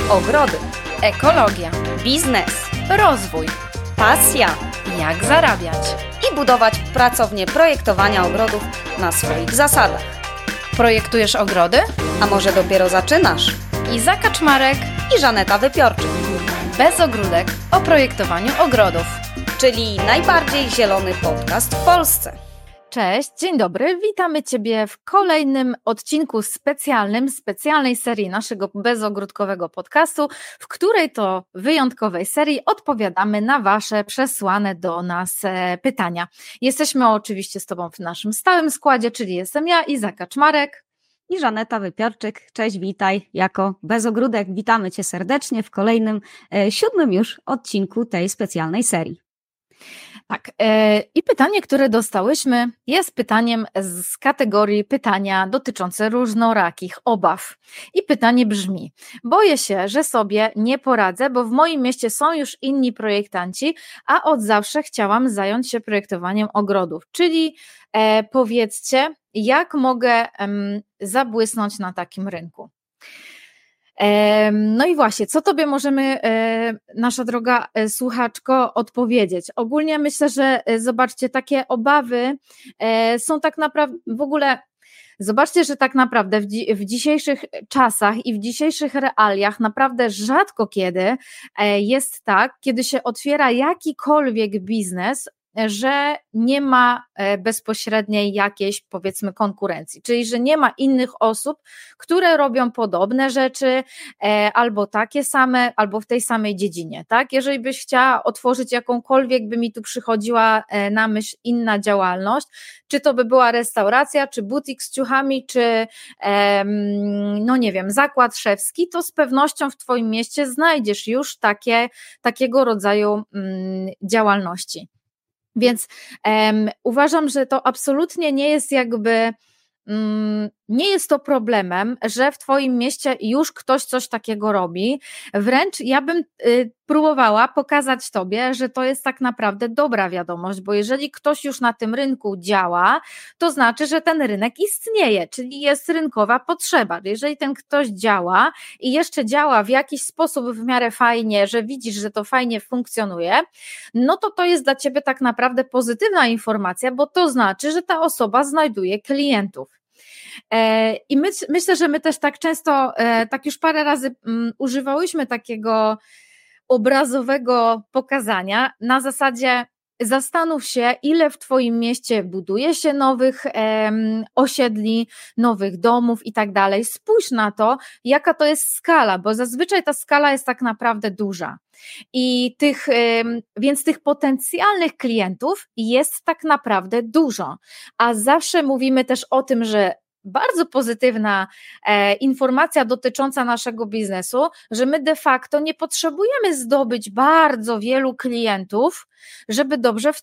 Ogrody, ekologia, biznes, rozwój, pasja jak zarabiać i budować pracownię projektowania ogrodów na swoich zasadach. Projektujesz ogrody? A może dopiero zaczynasz? Iza Kaczmarek I Żaneta Wypiorczyk, bez ogródek o projektowaniu ogrodów. czyli najbardziej zielony podcast w Polsce. Cześć, dzień dobry, witamy Ciebie w kolejnym odcinku specjalnej serii naszego bezogródkowego podcastu, w której to wyjątkowej serii odpowiadamy na Wasze przesłane do nas pytania. Jesteśmy oczywiście z Tobą w naszym stałym składzie, czyli jestem ja, Iza Kaczmarek. I Żaneta Wypiorczyk. Cześć, witaj. Jako Bezogródek witamy Cię serdecznie w kolejnym, 7. już odcinku tej specjalnej serii. Tak, i pytanie, które dostałyśmy, jest pytaniem z kategorii pytania dotyczące różnorakich obaw. I pytanie brzmi: boję się, że sobie nie poradzę, bo w moim mieście są już inni projektanci, a od zawsze chciałam zająć się projektowaniem ogrodów. Czyli powiedzcie, jak mogę zabłysnąć na takim rynku? No i właśnie, co Tobie możemy, nasza droga słuchaczko, odpowiedzieć? Ogólnie myślę, że zobaczcie, takie obawy są tak naprawdę, w ogóle zobaczcie, że tak naprawdę w dzisiejszych czasach i w dzisiejszych realiach naprawdę rzadko kiedy jest tak, kiedy się otwiera jakikolwiek biznes, że nie ma bezpośredniej jakiejś, powiedzmy, konkurencji, czyli że nie ma innych osób, które robią podobne rzeczy albo takie same, albo w tej samej dziedzinie, tak? Jeżeli byś chciała otworzyć jakąkolwiek, by mi tu przychodziła na myśl inna działalność, czy to by była restauracja, czy butik z ciuchami, czy no nie wiem, zakład szewski, to z pewnością w Twoim mieście znajdziesz już takiego rodzaju działalności. Więc uważam, że to absolutnie nie jest nie jest to problemem, że w Twoim mieście już ktoś coś takiego robi. Wręcz ja bym próbowała pokazać Tobie, że to jest tak naprawdę dobra wiadomość, bo jeżeli ktoś już na tym rynku działa, to znaczy, że ten rynek istnieje, czyli jest rynkowa potrzeba. Jeżeli ten ktoś działa i jeszcze działa w jakiś sposób w miarę fajnie, że widzisz, że to fajnie funkcjonuje, no to jest dla Ciebie tak naprawdę pozytywna informacja, bo to znaczy, że ta osoba znajduje klientów. I myślę, że my też tak często, tak już parę razy używałyśmy takiego obrazowego pokazania na zasadzie: zastanów się, ile w Twoim mieście buduje się nowych osiedli, nowych domów i tak dalej. Spójrz na to, jaka to jest skala, bo zazwyczaj ta skala jest tak naprawdę duża. I więc tych potencjalnych klientów jest tak naprawdę dużo. A zawsze mówimy też o tym, że bardzo pozytywna informacja dotycząca naszego biznesu, że my de facto nie potrzebujemy zdobyć bardzo wielu klientów, żeby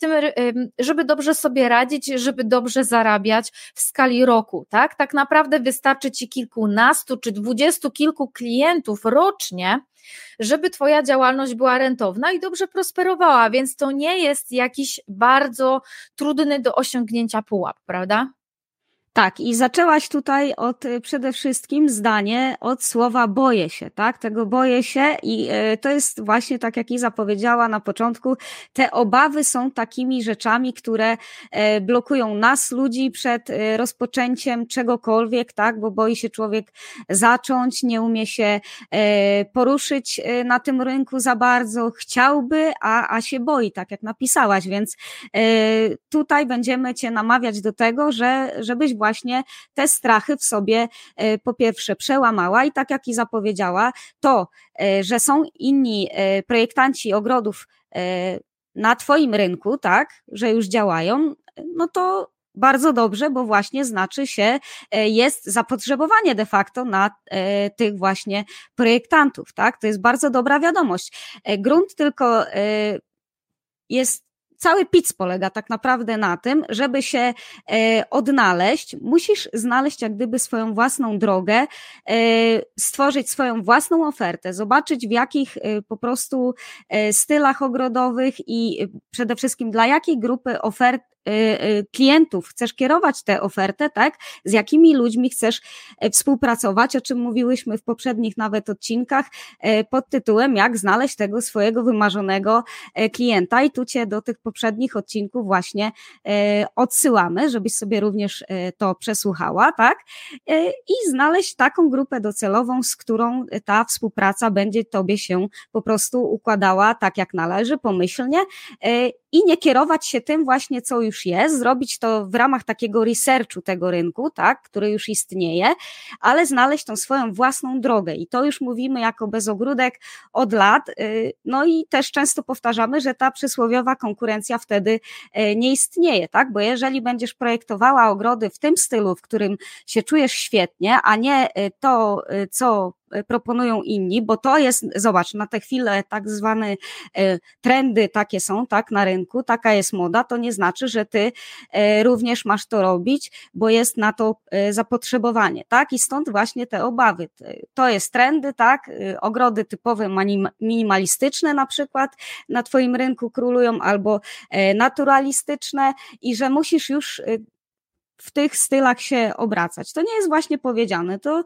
dobrze sobie radzić, żeby dobrze zarabiać w skali roku, tak? Tak naprawdę wystarczy Ci kilkunastu czy 20 kilku klientów rocznie, żeby Twoja działalność była rentowna i dobrze prosperowała, więc to nie jest jakiś bardzo trudny do osiągnięcia pułap, prawda? Tak, i zaczęłaś tutaj przede wszystkim zdanie od słowa boję się, tak? Tego boję się i to jest właśnie tak, jak Iza powiedziała na początku, te obawy są takimi rzeczami, które blokują nas, ludzi, przed rozpoczęciem czegokolwiek, tak? Bo boi się człowiek zacząć, nie umie się poruszyć na tym rynku za bardzo, chciałby, a się boi, tak jak napisałaś, więc tutaj będziemy Cię namawiać do tego, żebyś właśnie te strachy w sobie po pierwsze przełamała i tak jak i zapowiedziała, to, że są inni projektanci ogrodów na Twoim rynku, tak, że już działają, no to bardzo dobrze, bo właśnie znaczy się, jest zapotrzebowanie de facto na tych właśnie projektantów, tak, to jest bardzo dobra wiadomość. Grunt tylko jest, cały pic polega tak naprawdę na tym, żeby się odnaleźć, musisz znaleźć jak gdyby swoją własną drogę, stworzyć swoją własną ofertę, zobaczyć w jakich po prostu stylach ogrodowych i przede wszystkim dla jakiej grupy klientów chcesz kierować tę ofertę, tak? Z jakimi ludźmi chcesz współpracować, o czym mówiłyśmy w poprzednich nawet odcinkach pod tytułem jak znaleźć tego swojego wymarzonego klienta i tu Cię do tych poprzednich odcinków właśnie odsyłamy, żebyś sobie również to przesłuchała, tak? I znaleźć taką grupę docelową, z którą ta współpraca będzie Tobie się po prostu układała tak jak należy, pomyślnie i nie kierować się tym właśnie, co już jest, zrobić to w ramach takiego researchu tego rynku, tak, który już istnieje, ale znaleźć tą swoją własną drogę i to już mówimy jako Bezogródek od lat, no i też często powtarzamy, że ta przysłowiowa konkurencja wtedy nie istnieje, tak, bo jeżeli będziesz projektowała ogrody w tym stylu, w którym się czujesz świetnie, a nie to, co proponują inni, bo to jest, zobacz, na tę chwilę tak zwane trendy takie są, tak, na rynku, taka jest moda, to nie znaczy, że ty również masz to robić, bo jest na to zapotrzebowanie, tak, i stąd właśnie te obawy. To jest trendy, tak, ogrody typowe minimalistyczne na przykład na twoim rynku królują, albo naturalistyczne i że musisz już w tych stylach się obracać. To nie jest właśnie powiedziane, to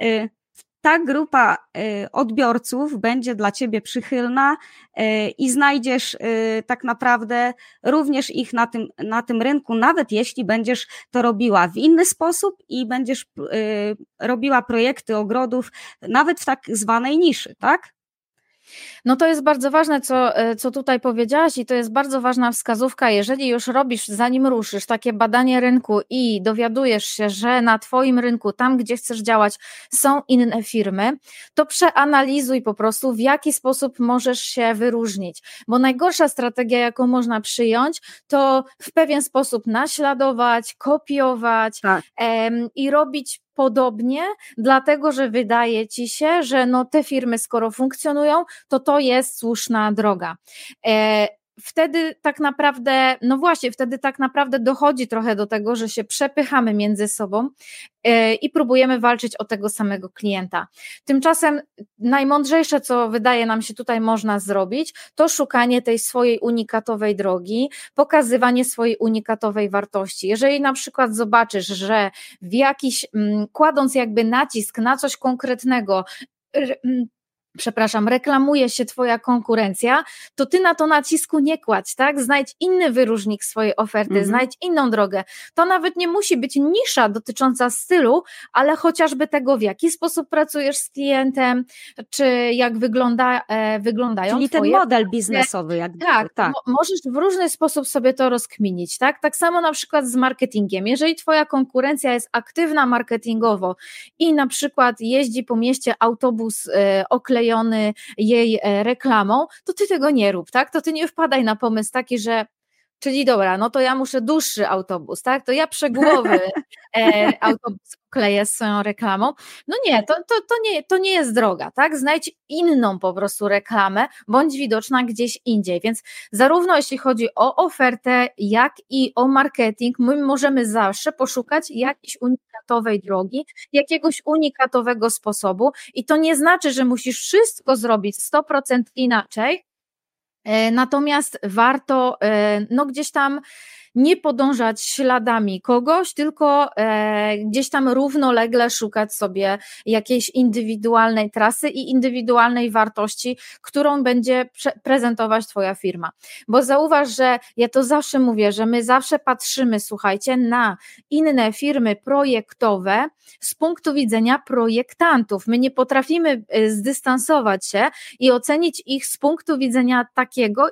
ta grupa odbiorców będzie dla Ciebie przychylna i znajdziesz tak naprawdę również ich na tym rynku, nawet jeśli będziesz to robiła w inny sposób i będziesz robiła projekty ogrodów nawet w tak zwanej niszy, tak? No to jest bardzo ważne, co tutaj powiedziałaś i to jest bardzo ważna wskazówka, jeżeli już robisz, zanim ruszysz takie badanie rynku i dowiadujesz się, że na twoim rynku, tam gdzie chcesz działać, są inne firmy, to przeanalizuj po prostu, w jaki sposób możesz się wyróżnić, bo najgorsza strategia, jaką można przyjąć, to w pewien sposób naśladować, kopiować, tak, i robić podobnie, dlatego, że wydaje ci się, że no te firmy, skoro funkcjonują, to jest słuszna droga. Wtedy tak naprawdę, no właśnie, wtedy tak naprawdę dochodzi trochę do tego, że się przepychamy między sobą i próbujemy walczyć o tego samego klienta. Tymczasem najmądrzejsze, co wydaje nam się tutaj można zrobić, to szukanie tej swojej unikatowej drogi, pokazywanie swojej unikatowej wartości. Jeżeli na przykład zobaczysz, że w jakiś, kładąc jakby nacisk na coś konkretnego, reklamuje się twoja konkurencja, to ty na to nacisku nie kładź, tak? Znajdź inny wyróżnik swojej oferty, znajdź inną drogę. To nawet nie musi być nisza dotycząca stylu, ale chociażby tego, w jaki sposób pracujesz z klientem, czy jak wyglądają czyli twoje... ten model biznesowy. Tak. Możesz w różny sposób sobie to rozkminić, tak? Tak samo na przykład z marketingiem. Jeżeli twoja konkurencja jest aktywna marketingowo i na przykład jeździ po mieście autobus oklejony jej reklamą, to ty tego nie rób, tak? To ty nie wpadaj na pomysł taki, że czyli dobra, no to ja muszę dłuższy autobus, tak? To ja przegłowy autobus kleję z swoją reklamą. No nie, to nie jest droga, tak? Znajdź inną po prostu reklamę, bądź widoczna gdzieś indziej. Więc zarówno jeśli chodzi o ofertę, jak i o marketing, my możemy zawsze poszukać jakiejś unikatowej drogi, jakiegoś unikatowego sposobu i to nie znaczy, że musisz wszystko zrobić 100% inaczej, natomiast warto no gdzieś tam nie podążać śladami kogoś, tylko gdzieś tam równolegle szukać sobie jakiejś indywidualnej trasy i indywidualnej wartości, którą będzie prezentować twoja firma. Bo zauważ, że ja to zawsze mówię, że my zawsze patrzymy, słuchajcie, na inne firmy projektowe z punktu widzenia projektantów. My nie potrafimy zdystansować się i ocenić ich z punktu widzenia takiego,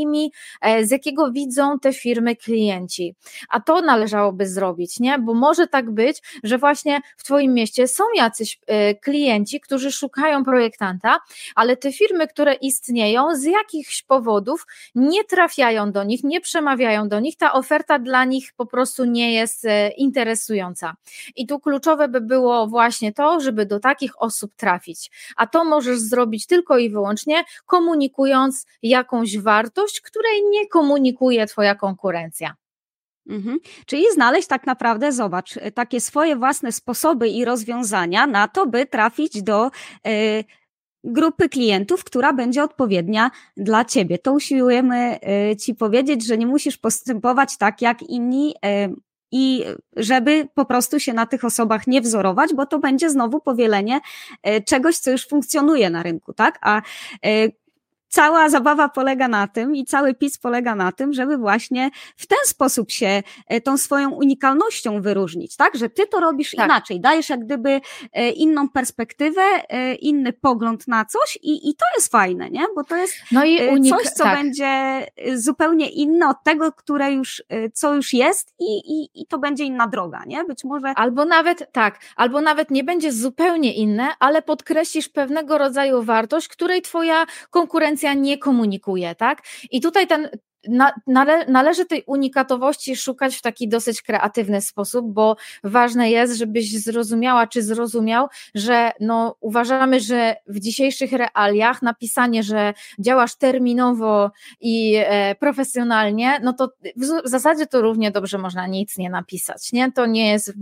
z jakiego widzą te firmy klienci. A to należałoby zrobić, nie? Bo może tak być, że właśnie w twoim mieście są jacyś klienci, którzy szukają projektanta, ale te firmy, które istnieją, z jakichś powodów nie trafiają do nich, nie przemawiają do nich, ta oferta dla nich po prostu nie jest interesująca. I tu kluczowe by było właśnie to, żeby do takich osób trafić. A to możesz zrobić tylko i wyłącznie komunikując jakąś wartość, której nie komunikuje twoja konkurencja. Czyli znaleźć tak naprawdę, zobacz, takie swoje własne sposoby i rozwiązania na to, by trafić do grupy klientów, która będzie odpowiednia dla ciebie. To usiłujemy ci powiedzieć, że nie musisz postępować tak jak inni i żeby po prostu się na tych osobach nie wzorować, bo to będzie znowu powielenie czegoś, co już funkcjonuje na rynku, tak? A cała zabawa polega na tym i cały PiS polega na tym, żeby właśnie w ten sposób się tą swoją unikalnością wyróżnić, tak? Że ty to robisz inaczej, dajesz jak gdyby inną perspektywę, inny pogląd na coś i to jest fajne, nie? Bo to jest coś, co będzie zupełnie inne od tego, co już jest i to będzie inna droga, nie? Być może... Albo nawet nie będzie zupełnie inne, ale podkreślisz pewnego rodzaju wartość, której twoja konkurencja nie komunikuje, tak? I tutaj należy tej unikatowości szukać w taki dosyć kreatywny sposób, bo ważne jest, żebyś zrozumiała czy zrozumiał, że uważamy, że w dzisiejszych realiach napisanie, że działasz terminowo i profesjonalnie, no to w zasadzie to równie dobrze można nic nie napisać, nie? To nie jest w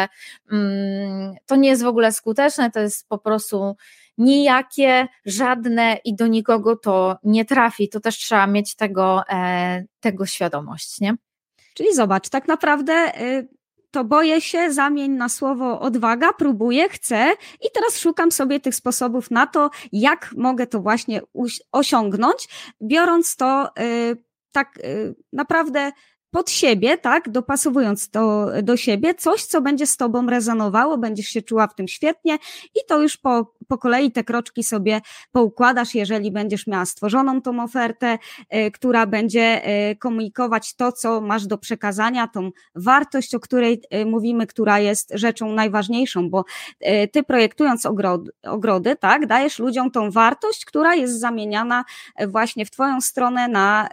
ogóle skuteczne, to jest po prostu nijakie, żadne i do nikogo to nie trafi. To też trzeba mieć tego świadomość, nie? Czyli zobacz, tak naprawdę to boję się, zamień na słowo odwaga, próbuję, chcę i teraz szukam sobie tych sposobów na to, jak mogę to właśnie osiągnąć, biorąc to tak naprawdę pod siebie, tak, dopasowując to do siebie, coś, co będzie z tobą rezonowało, będziesz się czuła w tym świetnie i to już po kolei te kroczki sobie poukładasz, jeżeli będziesz miała stworzoną tą ofertę, która będzie komunikować to, co masz do przekazania, tą wartość, o której mówimy, która jest rzeczą najważniejszą, bo ty projektując ogrody, tak, dajesz ludziom tą wartość, która jest zamieniana właśnie w twoją stronę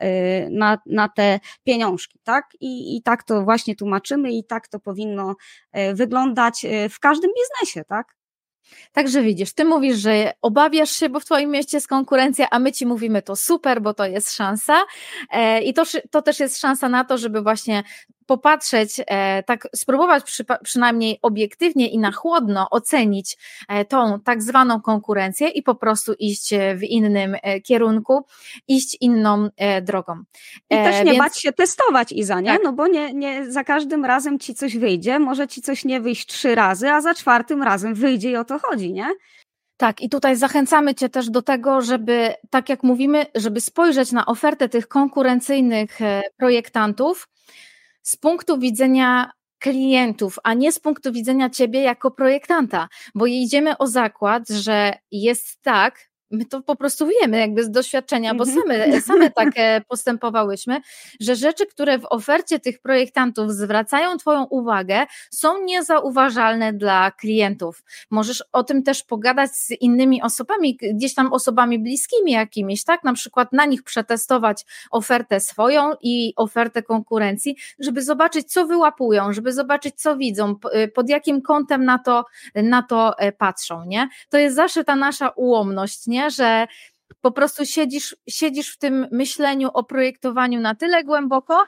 na te pieniążki, tak? I tak to właśnie tłumaczymy i tak to powinno wyglądać w każdym biznesie, tak? Także widzisz, ty mówisz, że obawiasz się, bo w twoim mieście jest konkurencja, a my ci mówimy to super, bo to jest szansa i to też jest szansa na to, żeby właśnie popatrzeć, tak spróbować przynajmniej obiektywnie i na chłodno ocenić tą tak zwaną konkurencję i po prostu iść w innym kierunku, iść inną drogą. I też nie bać się testować, Iza, nie? Tak. No bo nie za każdym razem ci coś wyjdzie, może ci coś nie wyjść 3 razy, a za 4 razem wyjdzie i o to chodzi, nie? Tak, i tutaj zachęcamy cię też do tego, żeby, tak jak mówimy, żeby spojrzeć na ofertę tych konkurencyjnych projektantów z punktu widzenia klientów, a nie z punktu widzenia ciebie jako projektanta, bo idziemy o zakład, że jest tak, my to po prostu wiemy jakby z doświadczenia, bo same tak postępowałyśmy, że rzeczy, które w ofercie tych projektantów zwracają twoją uwagę, są niezauważalne dla klientów. Możesz o tym też pogadać z innymi osobami, gdzieś tam osobami bliskimi jakimiś, tak? Na przykład na nich przetestować ofertę swoją i ofertę konkurencji, żeby zobaczyć, co wyłapują, żeby zobaczyć, co widzą, pod jakim kątem na to patrzą, nie? To jest zawsze ta nasza ułomność, nie? Że po prostu siedzisz w tym myśleniu o projektowaniu na tyle głęboko,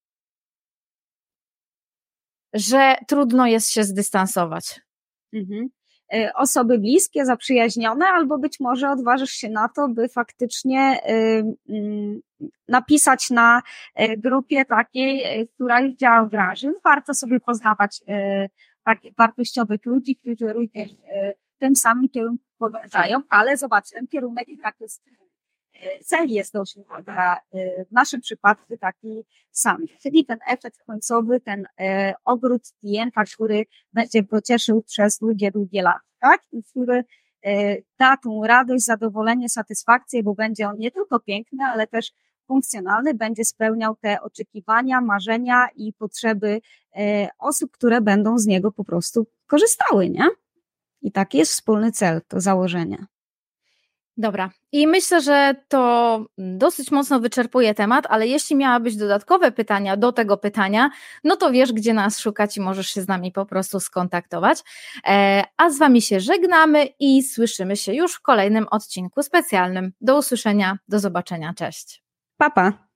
że trudno jest się zdystansować. Osoby bliskie, zaprzyjaźnione, albo być może odważysz się na to, by faktycznie napisać na grupie takiej, która działa w branży. Warto sobie poznawać takich wartościowych ludzi, którzy również tym samym kierunku podążają, ale zobacz, ten kierunek i tak jest, cel jest dość w naszym przypadku taki sam, czyli ten efekt końcowy, ten ogród klienta, który będzie go cieszył przez długie lata, tak? I który da tą radość, zadowolenie, satysfakcję, bo będzie on nie tylko piękny, ale też funkcjonalny, będzie spełniał te oczekiwania, marzenia i potrzeby osób, które będą z niego po prostu korzystały, nie? I taki jest wspólny cel, to założenie. Dobra. I myślę, że to dosyć mocno wyczerpuje temat, ale jeśli miałabyś dodatkowe pytania do tego pytania, no to wiesz, gdzie nas szukać i możesz się z nami po prostu skontaktować. A z wami się żegnamy i słyszymy się już w kolejnym odcinku specjalnym. Do usłyszenia, do zobaczenia, cześć. Pa, pa.